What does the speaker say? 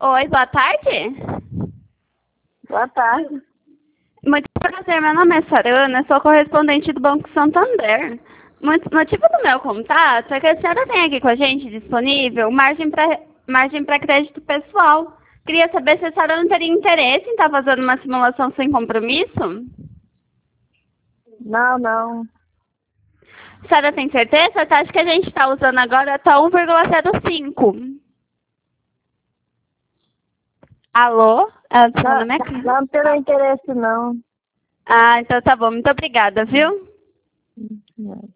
Oi, boa tarde. Boa tarde. Muito prazer, meu nome é Sarana, sou correspondente do Banco Santander. Motivo do meu contato é que a senhora tem aqui com a gente disponível margem para crédito pessoal. Queria saber se a senhora não teria interesse em estar fazendo uma simulação sem compromisso? Não. A senhora tem certeza? A taxa que a gente está usando agora está 1,05. Alô? Ela tá falando na minha cara. Não tenho interesse, não. Ah, então tá bom. Muito obrigada, viu?